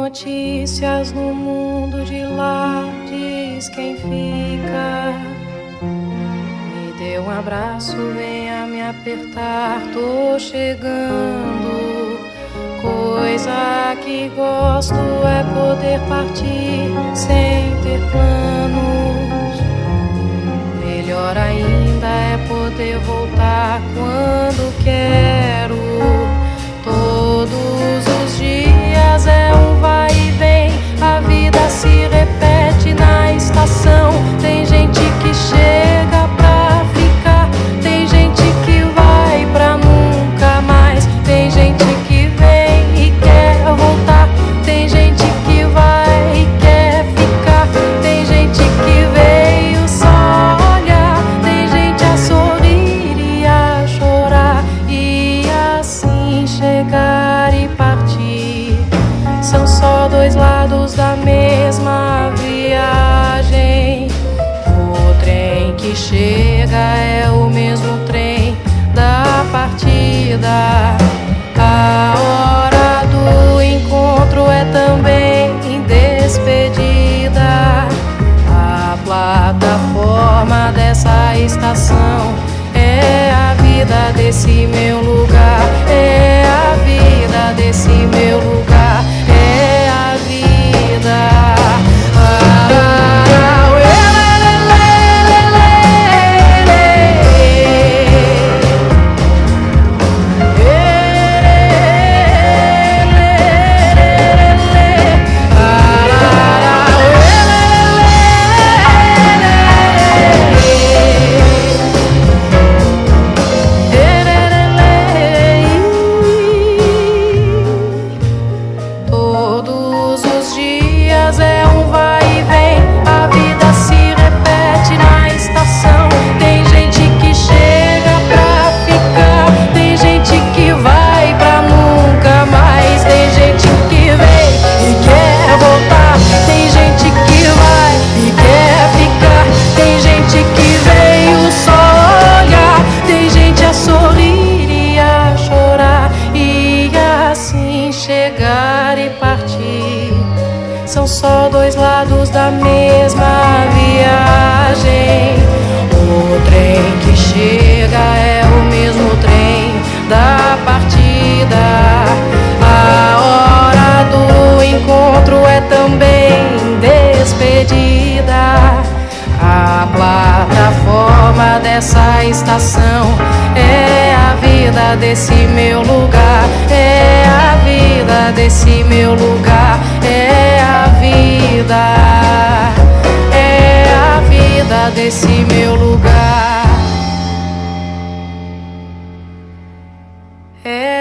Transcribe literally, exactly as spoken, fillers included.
notícias no mundo de lá, diz quem fica. Me dê um abraço, venha me apertar, tô chegando. Coisa que gosto é poder partir sem ter planos. Melhor ainda é poder voltar quando quero. Todos os dias é um vai e vem, a vida se repete na estação. Tem gente que chega pra ficar, tem gente que vai pra nunca mais. Tem gente que vem e quer voltar, tem gente que vai e quer ficar. Tem gente que veio só olhar, tem gente a sorrir e a chorar, e assim chegar e partir. São só dois lados da mesma viagem. O trem que chega é o mesmo trem da partida. A hora do encontro é também despedida. A plataforma dessa estação é a vida desse meu lugar. É a vida desse meu lugar. É a vida. Ah, são só dois lados da mesma viagem. O trem que chega é o mesmo trem da partida. A hora do encontro é também despedida. A plataforma dessa estação é a vida desse meu lugar. É a vida desse meu lugar. É a vida, é a vida desse meu lugar. É